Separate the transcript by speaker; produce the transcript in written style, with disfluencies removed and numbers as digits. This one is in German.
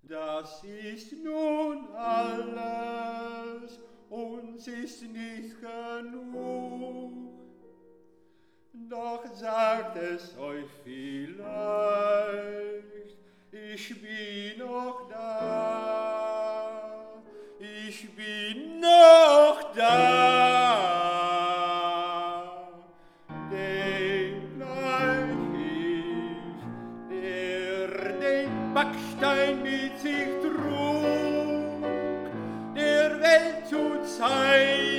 Speaker 1: Das ist nun alles, uns ist nicht genug. Doch sagt es euch vielleicht, ich bin noch da, ich bin noch da. Dem gleich ich, der den Backstein mit sich trug, der Welt zu zeigen,